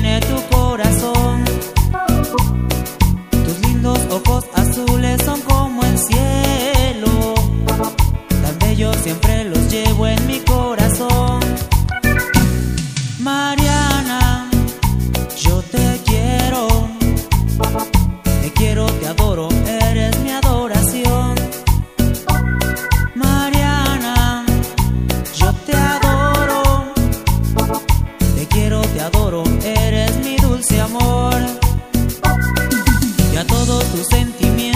tiene tu corazón. Tus lindos ojos azules son como el cielo, tan bellos siempre los llevo en mi corazón. Mariana, yo te quiero, te adoro, eres mi adoración. Mariana, yo te quiero, te adoro, eres mi dulce amor. Y a todos tus sentimientos